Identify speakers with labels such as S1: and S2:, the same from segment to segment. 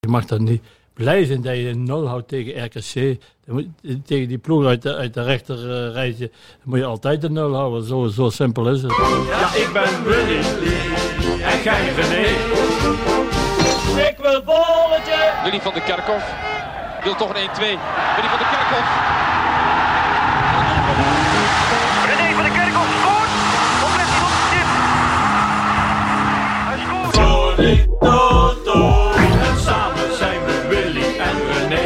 S1: Je mag dan niet blij zijn dat je 0 houdt tegen RKC. Tegen die ploeg uit de rechter rijtje moet je altijd de 0 houden. Zo simpel is het.
S2: Ja, ik ben Willy en gij René. Ik wil bolletje.
S3: Willy van der Kerkhof wil toch een 1-2. Willy van der Kerkhof.
S4: René van der Kerkhof scoort. Of let hij op de tip. Hij scoort.
S2: Toto. En samen zijn we Willy en René.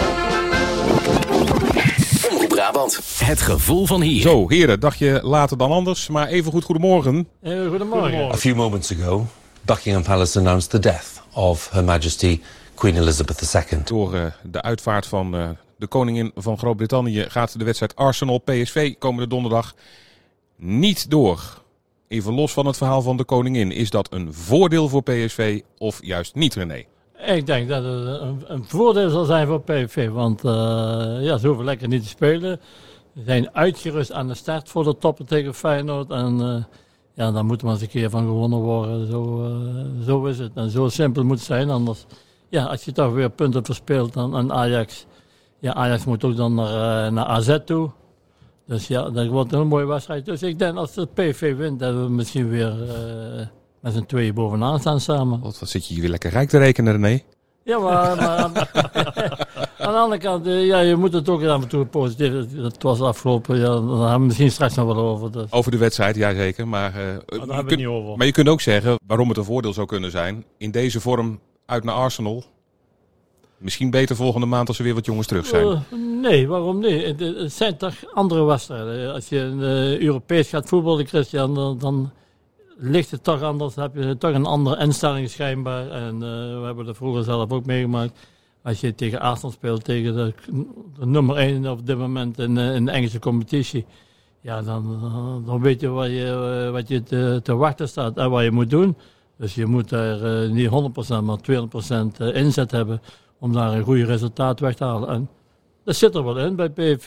S5: Omroep Brabant. Het gevoel van hier.
S6: Zo, heren, dagje later dan anders, maar even goed goedemorgen.
S1: Goedemorgen.
S7: A few moments ago, Buckingham Palace announced the death of Her Majesty Queen Elizabeth II.
S6: Door de uitvaart van de koningin van Groot-Brittannië gaat de wedstrijd Arsenal-PSV komende donderdag niet door. Even los van het verhaal van de koningin. Is dat een voordeel voor PSV of juist niet, René?
S1: Ik denk dat het een voordeel zal zijn voor PSV. Want ze hoeven lekker niet te spelen. Ze zijn uitgerust aan de start voor de toppen tegen Feyenoord. En daar moet maar eens een keer van gewonnen worden. Zo is het. En zo simpel moet het zijn. Anders, als je toch weer punten verspeelt aan Ajax. Ja, Ajax moet ook dan naar AZ toe. Dus ja, dat wordt een mooie wedstrijd. Dus ik denk als de PSV wint, dat we misschien weer met z'n tweeën bovenaan staan samen.
S6: Wat zit je hier weer lekker rijk te rekenen, René?
S1: Ja, maar aan de andere kant, je moet het ook af en toe positief. Het was afgelopen, daar hebben we misschien straks nog wel over. Dus.
S6: Over de wedstrijd, ja zeker. Maar,
S1: Daar hebben we het niet over.
S6: Maar je kunt ook zeggen waarom het een voordeel zou kunnen zijn. In deze vorm uit naar Arsenal. Misschien beter volgende maand als er weer wat jongens terug zijn.
S1: Nee, waarom niet? Het zijn toch andere wedstrijden. Als je Europees gaat voetballen, Christian, dan ligt het toch anders. Dan heb je toch een andere instelling schijnbaar. En we hebben dat vroeger zelf ook meegemaakt. Als je tegen Arsenal speelt, tegen de nummer 1 op dit moment in de Engelse competitie. Ja, dan weet je wat je te wachten staat en wat je moet doen. Dus je moet daar niet 100%, maar 200% inzet hebben om daar een goede resultaat weg te halen. En dat zit er wel in. Bij PSV,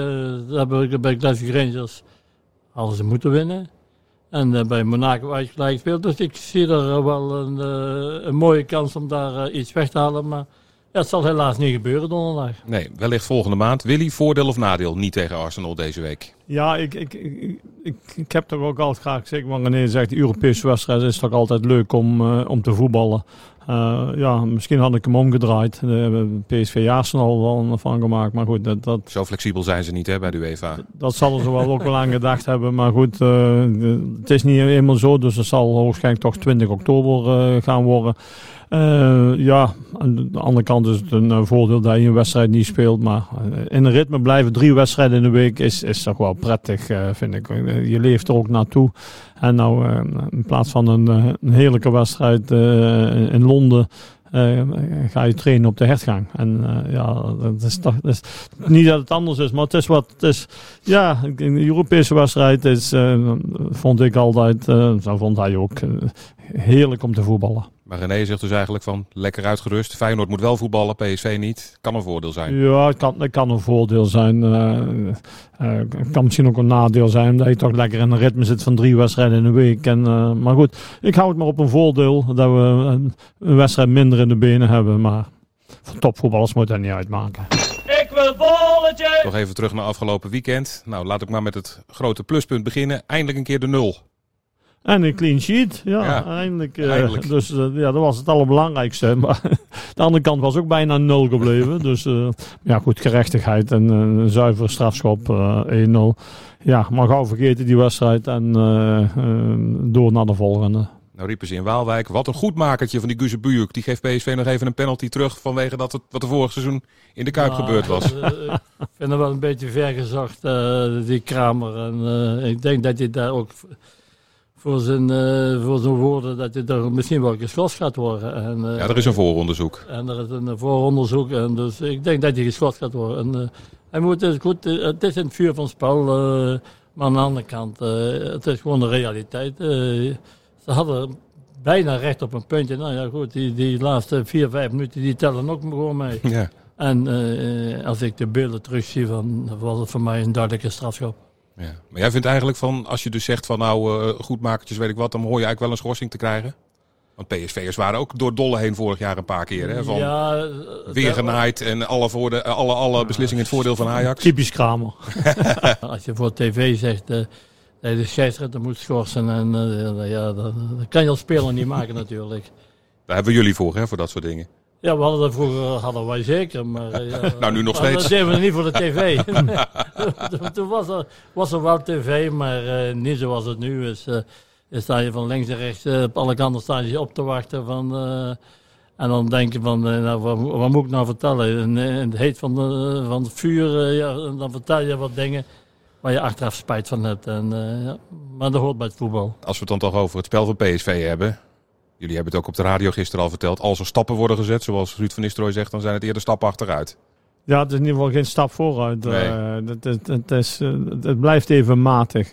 S1: bij Glasgow Rangers hadden ze moeten winnen. En bij Monaco uitgelijk gespeeld. Dus ik zie er wel een mooie kans om daar iets weg te halen. Maar het zal helaas niet gebeuren donderdag.
S6: Nee, wellicht volgende maand. Willy, voordeel of nadeel niet tegen Arsenal deze week?
S8: Ja, ik heb toch ook altijd graag gezegd, want René zegt, de Europese wedstrijd is toch altijd leuk om te voetballen. Misschien had ik hem omgedraaid. PSV Arsenal wel van gemaakt, maar goed.
S6: Zo flexibel zijn ze niet bij de UEFA.
S8: Dat zal er ook wel aan gedacht hebben, maar goed. Het is niet helemaal zo, dus het zal waarschijnlijk toch 20 oktober gaan worden. Aan de andere kant is het een voordeel dat je een wedstrijd niet speelt. Maar in een ritme blijven 3 wedstrijden in de week is toch wel prettig, vind ik. Je leeft er ook naartoe. En nou, in plaats van een heerlijke wedstrijd in Londen, ga je trainen op de hertgang. En dat is toch niet dat het anders is, maar het is wat het is. Ja, een Europese wedstrijd vond ik altijd, zo vond hij ook, heerlijk om te voetballen.
S6: Maar René zegt dus eigenlijk van lekker uitgerust. Feyenoord moet wel voetballen, PSV niet. Kan een voordeel zijn.
S8: Ja, het kan een voordeel zijn. Het kan misschien ook een nadeel zijn. Omdat je toch lekker in een ritme zit van 3 wedstrijden in een week. Maar goed, ik hou het maar op een voordeel. Dat we een wedstrijd minder in de benen hebben. Maar voor topvoetballers moet dat niet uitmaken.
S2: Ik wil bolletje.
S6: Nog even terug naar afgelopen weekend. Nou, laat ik maar met het grote pluspunt beginnen. Eindelijk een keer de 0.
S8: En een clean sheet, eindelijk. Dus dat was het allerbelangrijkste. Maar de andere kant was ook bijna 0 gebleven. Dus goed, gerechtigheid en een zuivere strafschop 1-0. Ja, maar gauw vergeten die wedstrijd en door naar de volgende.
S6: Nou riepen ze in Waalwijk, wat een goedmakertje van die Guze Bujuk. Die geeft PSV nog even een penalty terug vanwege wat er vorig seizoen in de Kuip gebeurd was.
S1: Ik vind het wel een beetje vergezocht, die Kramer. En ik denk dat hij daar ook voor zijn woorden dat hij er misschien wel geschorst gaat worden. En,
S6: er is een vooronderzoek.
S1: En er is een vooronderzoek. En dus ik denk dat hij geschorst gaat worden. En, hij moet, het is in het vuur van het spel. Maar aan de andere kant, het is gewoon de realiteit. Ze hadden bijna recht op een puntje. Nou ja, goed, die laatste 4-5 minuten die tellen ook gewoon mee.
S6: Ja.
S1: En als ik de beelden terugzie, dan was het voor mij een duidelijke strafschop.
S6: Ja. Maar jij vindt eigenlijk van, als je dus zegt van goedmakertjes weet ik wat, dan hoor je eigenlijk wel een schorsing te krijgen? Want PSV'ers waren ook door Dolle heen vorig jaar een paar keer. Hè? Van weer
S1: dat-
S6: genaaid en alle beslissingen in het voordeel van Ajax.
S8: Typisch Kramer.
S1: Als je voor tv zegt dat je de scheidsrechter moet schorsen, en dat kan je als speler niet maken natuurlijk.
S6: Daar hebben we jullie voor, hè, voor dat soort dingen.
S1: Ja, we hadden dat vroeger hadden wij zeker, maar
S6: Nou, nu nog
S1: maar
S6: steeds.
S1: dat deden we niet voor de tv. Toen was er wel tv, maar niet zoals het nu is. Je sta je van links en rechts op alle kanten sta je op te wachten en dan denk je van, wat moet ik nou vertellen? In het heet van het vuur, dan vertel je wat dingen waar je achteraf spijt van hebt. Maar dat hoort bij het voetbal.
S6: Als we het dan toch over het spel van PSV hebben. Jullie hebben het ook op de radio gisteren al verteld. Als er stappen worden gezet, zoals Ruud van Nistelrooy zegt, dan zijn het eerder stappen achteruit.
S8: Ja, het is in ieder geval geen stap vooruit.
S6: Nee.
S8: Het blijft even matig.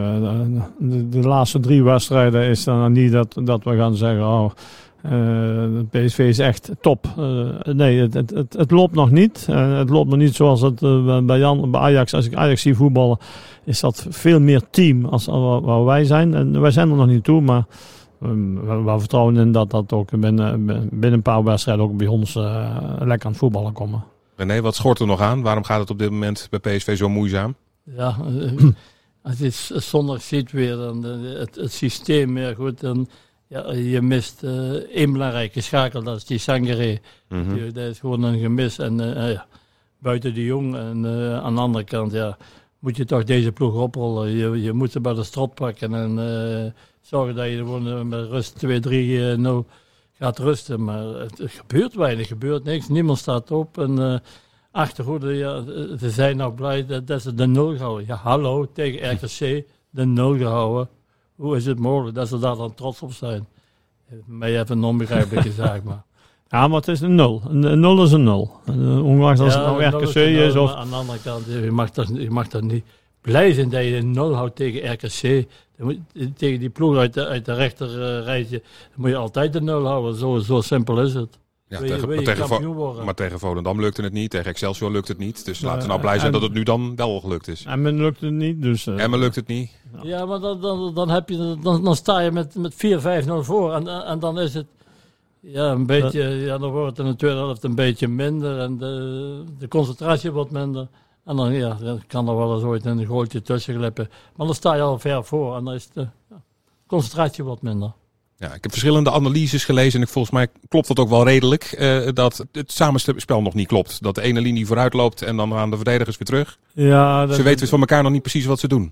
S8: De laatste 3 wedstrijden is dan niet dat we gaan zeggen... de PSV is echt top. Nee, het loopt nog niet. Het loopt nog niet zoals het bij Ajax. Als ik Ajax zie voetballen, is dat veel meer team als waar wij zijn. En wij zijn er nog niet toe, maar... We vertrouwen in dat ook binnen een paar wedstrijden ook bij ons lekker aan het voetballen komen.
S6: René, wat schort er nog aan? Waarom gaat het op dit moment bij PSV zo moeizaam?
S1: Ja, als je zondag ziet weer dan het systeem, ja goed, dan je mist één belangrijke schakel, dat is die Sangaré.
S6: Mhm.
S1: Dat is gewoon een gemis. En buiten de Jong en aan de andere kant, moet je toch deze ploeg oprollen. Je moet ze bij de strot pakken en zorgen dat je gewoon met rust 2-3-0 gaat rusten. Maar het gebeurt weinig, gebeurt niks. Niemand staat op. En achterhoede, ze zijn nou blij dat ze de 0 houden. Ja, hallo, tegen RKC de 0 gehouden. Hoe is het mogelijk dat ze daar dan trots op zijn? Mij even een onbegrijpelijke zaak, maar...
S8: Ja, maar het is een 0. Een 0 is een 0. Ongeacht als het nou RKC is of...
S1: Aan de andere kant, je mag dat niet blij zijn dat je een 0 houdt tegen RKC. Tegen die ploeg uit de rechter rijtje moet je altijd de 0 houden. Zo simpel is het.
S6: Ja,
S1: Maar
S6: tegen Volendam lukte het niet, tegen Excelsior lukt het niet. Dus laten we nou blij zijn dat het nu dan wel gelukt is.
S8: Emmen lukt het niet, dus...
S6: Emmen lukt het niet.
S1: Ja, maar dan sta je met 4-5-0 voor en dan is het... Ja, een beetje, dan wordt het in de tweede helft een beetje minder en de concentratie wordt minder. En dan kan er wel eens ooit een goaltje tussen glippen. Maar dan sta je al ver voor en dan is de concentratie wat minder.
S6: Ja, ik heb verschillende analyses gelezen en volgens mij klopt dat ook wel redelijk. Dat het samenspel nog niet klopt. Dat de ene linie vooruit loopt en dan gaan de verdedigers weer terug.
S8: Ja,
S6: Ze weten van elkaar nog niet precies wat ze doen.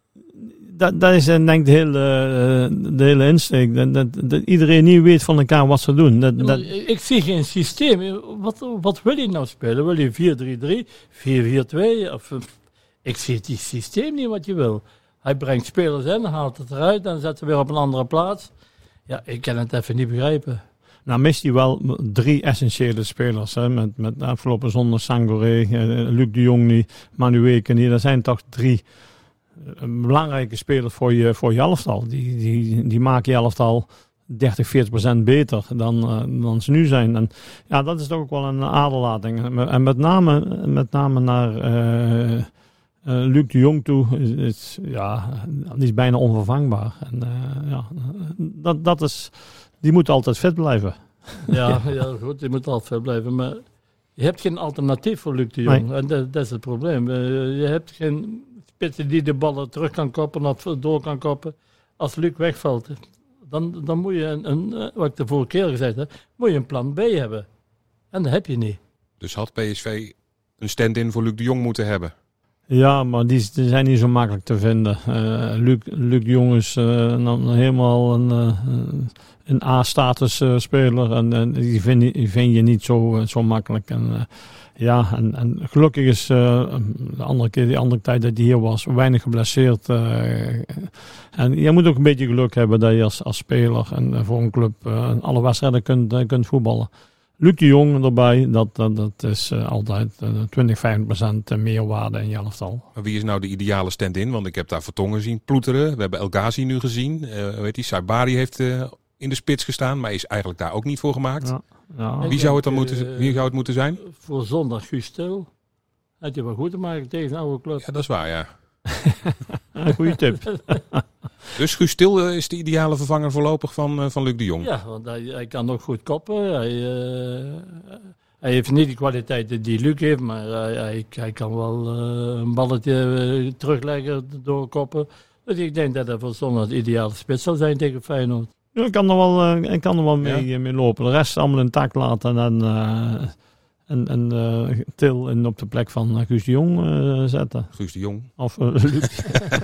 S8: Dat is denk ik de hele insteek. Dat iedereen niet weet van elkaar wat ze doen.
S1: Ik zie geen systeem. Wat wil je nou spelen? Wil je 4-3-3, 4-4-2? Ik zie het systeem niet wat je wil. Hij brengt spelers in, haalt het eruit en zet ze weer op een andere plaats. Ja, ik kan het even niet begrijpen.
S8: Nou mist hij wel 3 essentiële spelers. Hè? Met afgelopen zondag Sangaré, Luc de Jong niet, Manueke niet. Dat zijn toch 3 belangrijke spelers voor je elftal. Die maken je elftal 30-40% beter dan ze nu zijn. En ja, dat is toch ook wel een aderlating. En met name naar Luc de Jong toe die is bijna onvervangbaar. En die moet altijd fit blijven.
S1: Ja, goed, die moet altijd fit blijven. Maar je hebt geen alternatief voor Luc de Jong. Nee. En dat is het probleem. Je hebt geen spitsen die de ballen terug kan koppen of door kan koppen. Als Luc wegvalt, dan moet je, wat ik de vorige keer gezegd heb, moet je een plan B hebben. En dat heb je niet. Dus
S6: had PSV een stand-in voor Luc de Jong moeten hebben?
S8: Ja, maar die zijn niet zo makkelijk te vinden. Luc de Jong is helemaal een A-status speler. En die vind je niet zo makkelijk. En gelukkig is die andere tijd dat hij hier was, weinig geblesseerd. En je moet ook een beetje geluk hebben dat je als speler en voor een club alle wedstrijden kunt voetballen. Luc de Jong erbij, dat is altijd 20-25% meerwaarde in je elftal.
S6: Maar wie is nou de ideale stand-in? Want ik heb daar Vertongen zien ploeteren. We hebben El Ghazi nu gezien. Saibari heeft in de spits gestaan, maar is eigenlijk daar ook niet voor gemaakt. Ja. Wie zou het moeten zijn?
S1: Voor zondag Guus Til. Had je wel goed te maken tegen een oude club.
S6: Ja, dat is waar, ja.
S8: Een goede tip.
S6: Dus Guus Til is de ideale vervanger voorlopig van Luc de Jong.
S1: Ja, want hij kan ook goed koppen. Hij heeft niet de kwaliteiten die Luc heeft, maar hij kan wel een balletje terugleggen door koppen. Dus ik denk dat hij voor zondag de ideale spits zal zijn tegen Feyenoord.
S8: Ja, ik kan er wel mee lopen. De rest allemaal intact laten en Til op de plek van Guus de Jong zetten.
S6: Guus de Jong.
S8: Of Luc.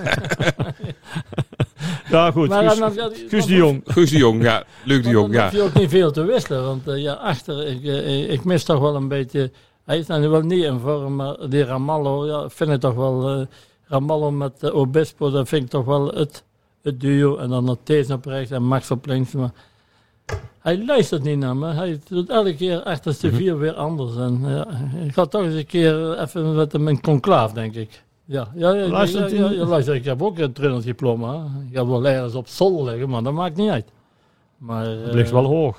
S8: Ja, goed. Guus de Jong.
S6: Guus de Jong, ja. Luc de Jong,
S1: Dan
S6: ja.
S1: heb je ook niet veel te wisselen, want ik mis toch wel een beetje... Hij is dan wel niet in vorm, maar die Ramallo, ja, vind ik toch wel... Ramallo met Obispo, dat vind ik toch wel het duo. En dan Thees op rechts en Max op links. Maar hij luistert niet naar me. Hij doet elke keer achter de 4 weer anders. En ik ga toch eens een keer even met hem in conclaaf, denk ik. Ja, luister, ik heb ook een trainersdiploma. Ik heb wel ergens op zolder liggen, maar dat maakt niet uit. Maar,
S8: Het ligt wel hoog.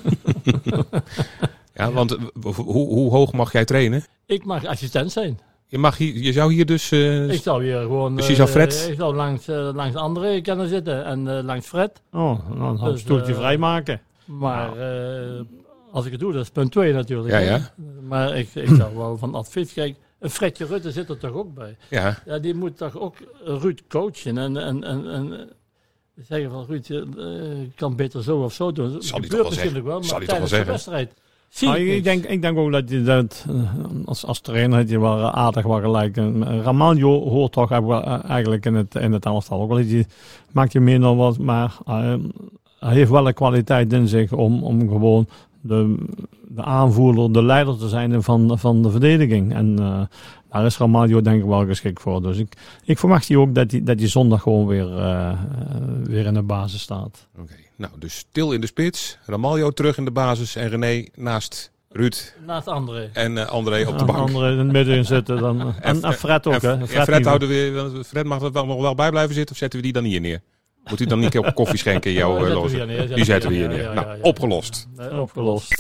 S6: Ja, want hoe hoog mag jij trainen?
S1: Ik mag assistent zijn.
S6: Je zou hier dus...
S1: Ik zou hier gewoon...
S6: Dus je zou Fred...
S1: Ik zou langs André kunnen zitten en langs Fred.
S8: Oh, dan gaan we een stoeltje vrijmaken.
S1: Maar als ik het doe, dat is punt 2 natuurlijk.
S6: Ja.
S1: Maar ik zou wel van advies kijken. Een Fredje Rutte zit er toch ook bij?
S6: Ja.
S1: Ja, die moet toch ook Ruud coachen en zeggen van Ruud, je kan beter zo of zo doen. Dat
S6: zal hij
S1: gebeurt
S6: toch wel
S1: natuurlijk wel, maar
S6: Zal hij toch wel
S1: tijdens de
S6: zeggen?
S1: wedstrijd...
S8: Ik denk ook dat je dat als trainer had je wel aardig wel gelijk. Ramalho hoort toch eigenlijk in het elftal. Ook al maakt je meer dan wat, maar hij heeft wel een kwaliteit in zich om gewoon de aanvoerder, de leider te zijn van de verdediging. En daar is Ramalho denk ik wel geschikt voor. Dus ik verwacht hij ook dat hij zondag gewoon weer in de basis staat.
S6: Oké. Nou, dus Til in de spits, Ramalho terug in de basis en René naast Ruud.
S1: Naast André.
S6: En André op de bank.
S8: André in het midden zitten dan. En Fred ook, hè?
S6: Fred mag er wel nog wel bij blijven zitten of zetten we die dan hier neer? Moet u dan niet op koffie schenken in jouw loze? Die zetten we hier neer.
S1: Ja,
S6: Nou, opgelost.
S1: Opgelost.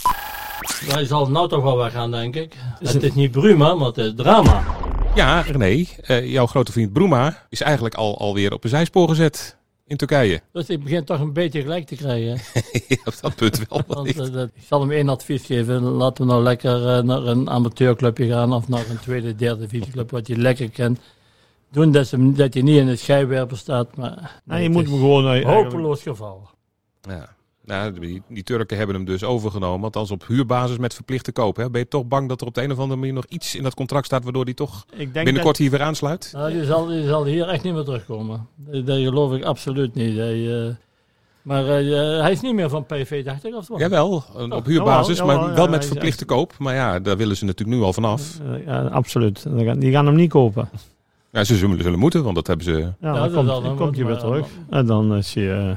S1: Hij zal nou toch wel weggaan, denk ik. Het is niet Bruma, maar het is drama.
S6: Ja, René, jouw grote vriend Bruma is eigenlijk alweer op een zijspoor gezet in Turkije.
S1: Dus ik begin toch een beetje gelijk te krijgen.
S6: Op dat punt wel.
S1: Want, ik zal hem 1 advies geven. Laten we nou lekker naar een amateurclubje gaan of naar een tweede, derde divisieclub wat je lekker kent. Doen dat je niet in het schijnwerper staat. Maar
S8: nee, je moet hem gewoon...
S1: hopeloos geval.
S6: Ja. Nou, die Turken hebben hem dus overgenomen. Althans op huurbasis met verplichte koop. Hè. Ben je toch bang dat er op de een of andere manier nog iets in dat contract staat waardoor hij toch binnenkort hier weer aansluit?
S1: Nou, je zal hier echt niet meer terugkomen. Dat geloof ik absoluut niet. Maar hij is niet meer van PSV, dacht ik. Of wat?
S6: Jawel, op huurbasis, maar wel met verplichte koop. Maar ja, daar willen ze natuurlijk nu al vanaf.
S8: Ja, absoluut. Die gaan hem niet kopen.
S6: Ja, ze zullen moeten, want dat hebben ze...
S8: Ja, dan komt hij weer terug. En dan is hij...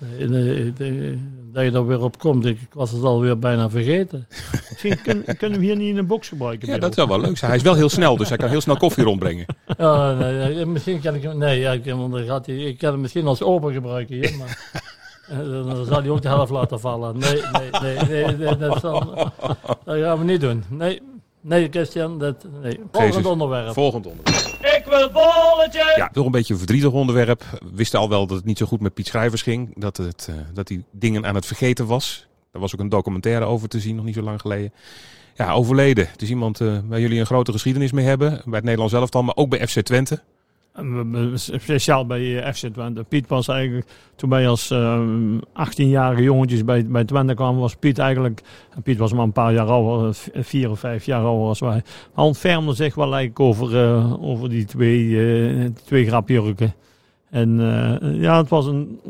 S1: dat je er weer op komt. Ik was het alweer bijna vergeten.
S8: Misschien kunnen we hier niet in een box gebruiken.
S6: Ja, dat zou wel leuk zijn. Hij is wel heel snel, dus hij kan heel snel koffie rondbrengen.
S1: Ja, misschien kan ik hem... Nee, ik kan hem misschien als open gebruiken hier, maar... dan zal hij ook de helft laten vallen. Nee, dat gaan we niet doen. Nee, Christian, volgend onderwerp.
S6: Volgend onderwerp.
S2: Ik wil bolletje!
S6: Ja, toch een beetje een verdrietig onderwerp. We wisten al wel dat het niet zo goed met Piet Schrijvers ging. Dat hij dingen aan het vergeten was. Daar was ook een documentaire over te zien, nog niet zo lang geleden. Ja, overleden. Het is iemand waar jullie een grote geschiedenis mee hebben. Bij het Nederlands elftal, maar ook bij FC Twente.
S8: Speciaal bij FC Twente. Piet was eigenlijk, toen wij als 18-jarige jongetjes bij Twente kwamen, was Piet eigenlijk, en Piet was maar een paar jaar ouder, 4 of 5 jaar ouder als wij. Hij ontfermde zich wel eigenlijk over die twee grapjurken. En het was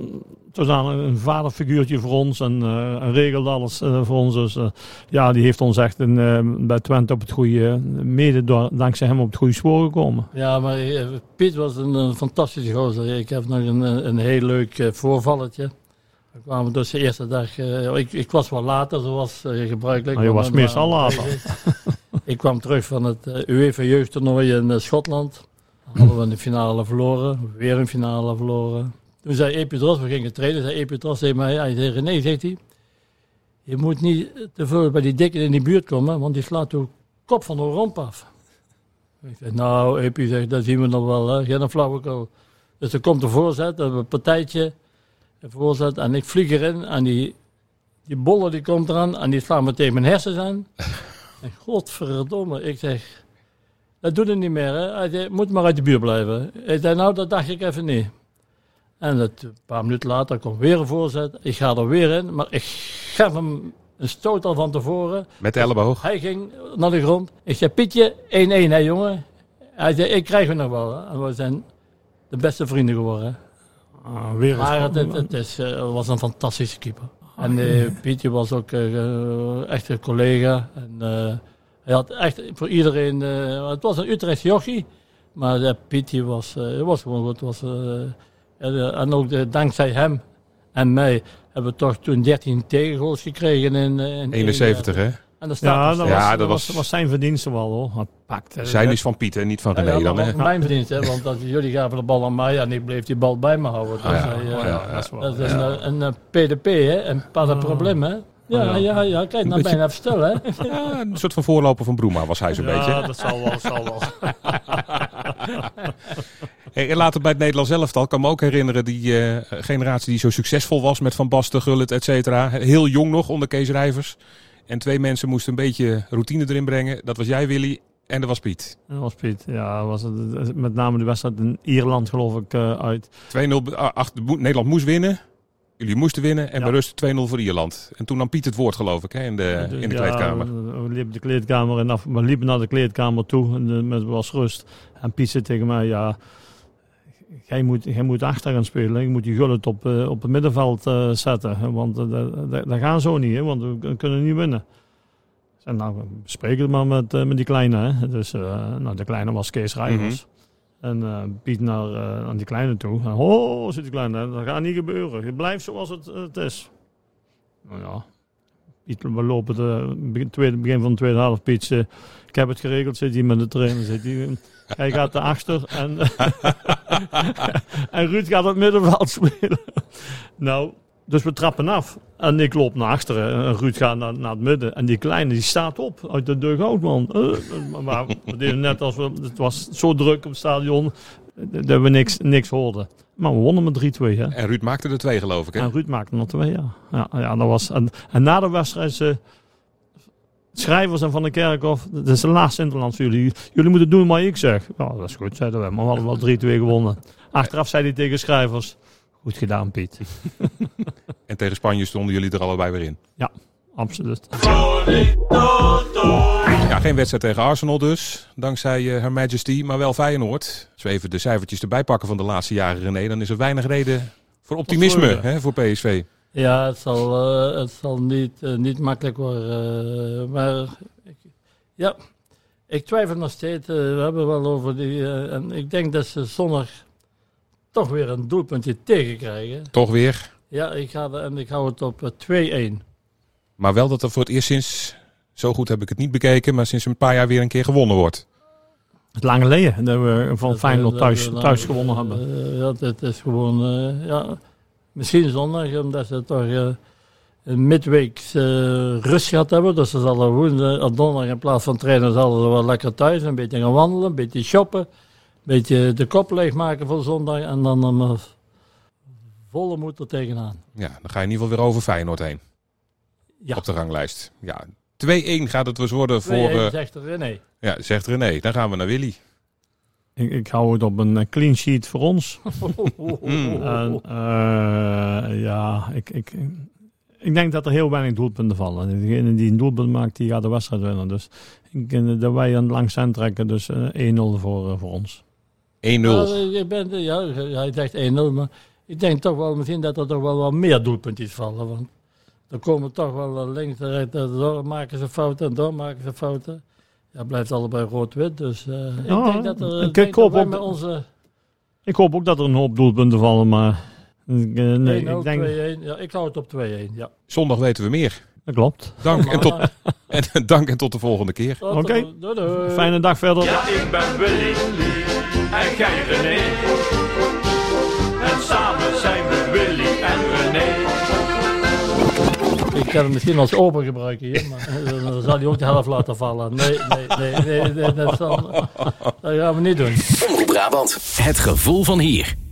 S8: een vaderfiguurtje voor ons en regelde alles voor ons. Dus die heeft ons echt bij Twente op het goede, mede dankzij hem op het goede spoor gekomen.
S1: Ja, maar Piet was een fantastische gozer. Ik heb nog een heel leuk voorvalletje. We kwamen dus de eerste dag, ik was wel later zoals gebruikelijk.
S8: Je was meestal later.
S1: Ik kwam terug van het UEFA jeugdtoernooi in Schotland. Hadden we de finale verloren, weer een finale verloren. Toen zei Epidros, we gingen trainen, zei Epidros tegen mij, René, zegt hij, je moet niet te veel bij die dikken in die buurt komen, want die slaat de kop van de romp af. Ik zei, nou Epi, dat zien we nog wel, geen flauwekul. Dus er komt een voorzet, we hebben een partijtje, een voorzet en ik vlieg erin en die bolle die komt eraan en die slaat me tegen mijn hersens aan. En godverdomme, ik zeg, dat doet het niet meer hè. Hij zei, moet maar uit de buurt blijven. Ik zei, nou dat dacht ik even niet. En een paar minuten later komt weer een voorzet, ik ga er weer in, maar ik gaf hem een stoot al van tevoren.
S6: Met de elleboog.
S1: Hij ging naar de grond. Ik zei, Pietje, 1-1 hè jongen. Hij zei, ik krijg hem nog wel. Hè. En we zijn de beste vrienden geworden. Maar het was een fantastische keeper. En Pietje was ook echt een collega. En, hij had echt voor iedereen... het was een Utrechtse jochie. Maar Pietje was gewoon goed. En ook dankzij hem en mij hebben we toch toen 13 tegengoals gekregen in
S6: 71 hè?
S1: En dat
S8: was zijn verdienste wel hoor. Hij pakte.
S6: Zijn is van Piet en niet van René dan
S1: dat
S6: hè?
S1: was mijn verdienste, hè, want jullie gaven de bal aan mij en ik bleef die bal bij me houden. Dat is een PDP hè, een pas een probleem hè. Ja, kijk, nou bijna verstel hè.
S6: Ja, een soort van voorloper van Broema was hij zo'n beetje.
S8: Ja, dat zal wel.
S6: En later bij het Nederlands elftal, ik kan me ook herinneren die generatie die zo succesvol was met Van Basten, Gullit, et cetera. Heel jong nog onder Kees Rijvers. En 2 mensen moesten een beetje routine erin brengen. Dat was jij, Willy, en dat was Piet.
S8: Dat was Piet, ja. Was het, met name de wedstrijd in Ierland geloof ik uit.
S6: 2-0, Nederland moest winnen. Jullie moesten winnen en bij rust 2-0 voor Ierland. En toen nam Piet het woord geloof ik hè, in de kleedkamer.
S8: We liepen de kleedkamer en we liepen naar de kleedkamer toe en het was rust. En Piet zei tegen mij, ja, jij moet achter gaan spelen. Je moet die Gullit op het middenveld zetten. Want dat gaan zo niet, hè, want we kunnen niet winnen. En nou, we spreken het maar met die kleine. Hè. Dus de kleine was Kees Rijvers. En Piet naar die kleine toe. En, zit die kleine, dat gaat niet gebeuren. Het blijft zoals het is. Nou ja, Piet, we lopen begin van de tweede helft. Piet, ik heb het geregeld, zit hij met de trainer. Hij gaat erachter en, en Ruud gaat op het middenveld spelen. Nou, dus we trappen af. En ik loop naar achteren en Ruud gaat naar het midden. En die kleine die staat op uit de dugout, man. Maar we deden net als het was zo druk op het stadion dat we niks hoorden. Maar we wonnen met 3-2. Hè.
S6: En Ruud maakte er 2 geloof ik hè?
S8: En Ruud maakte er 2, ja. Ja, dat was, en na de wedstrijd... Schrijvers en Van der Kerkhof, dat is de laatste interland voor jullie. Jullie moeten doen wat ik zeg. Ja, dat is goed, zeiden we. Maar we hadden wel 3-2 gewonnen. Achteraf zei hij tegen Schrijvers, goed gedaan Piet.
S6: En tegen Spanje stonden jullie er allebei weer in?
S8: Ja, absoluut.
S6: Ja, geen wedstrijd tegen Arsenal dus, dankzij Her Majesty, maar wel Feyenoord. Als we even de cijfertjes erbij pakken van de laatste jaren, René, dan is er weinig reden voor optimisme hè, voor PSV.
S1: Ja, het zal niet makkelijk worden. Maar ik twijfel nog steeds. We hebben wel over die... en ik denk dat ze zondag toch weer een doelpuntje tegenkrijgen.
S6: Toch weer?
S1: Ja, ik hou het op 2-1.
S6: Maar wel dat er voor het eerst sinds... Zo goed heb ik het niet bekeken, maar sinds een paar jaar weer een keer gewonnen wordt.
S8: Het lang geleden dat we van Feyenoord thuis gewonnen hebben.
S1: Ja, het is gewoon... Misschien zondag, omdat ze toch een midweeks rust gehad hebben. Dus ze zullen woensdag, donderdag in plaats van trainen, zullen ze wel lekker thuis. Een beetje gaan wandelen, een beetje shoppen. Een beetje de kop leegmaken voor zondag. En dan volle moed er tegenaan.
S6: Ja, dan ga je in ieder geval weer over Feyenoord heen.
S1: Ja.
S6: Op de ranglijst. Ja, 2-1 gaat het dus worden voor...
S1: 2-1 zegt René.
S6: Ja, zegt René. Dan gaan we naar Willy.
S8: Ik hou het op een clean sheet voor ons. En, ik denk dat er heel weinig doelpunten vallen. Degene die een doelpunt maakt, die gaat de wedstrijd winnen. Dus ik denk dat wij aan langs zijn trekken. Dus 1-0 voor ons.
S6: 1-0.
S1: Hij zegt 1-0, maar ik denk toch wel misschien dat er toch wel wat meer doelpuntjes vallen. Want er komen toch wel links en rechts, door maken ze fouten en door maken ze fouten. Ja, blijft allebei rood-wit, dus ik denk dat er...
S8: Ik hoop ook dat er een hoop doelpunten vallen, maar...
S1: ik denk... 2-1. Ja, ik hou het op 2-1, ja.
S6: Zondag weten we meer.
S8: Dat klopt.
S6: Dank en tot de volgende keer.
S8: Oké. Fijne dag verder.
S2: Ja, ik ben Willy en jij René. En samen zijn we Willy en René.
S1: Ik kan hem misschien als open gebruiken hier, maar dan zal hij ook de helft laten vallen. Nee, dat gaan we niet doen.
S5: Omroep Brabant, het gevoel van hier.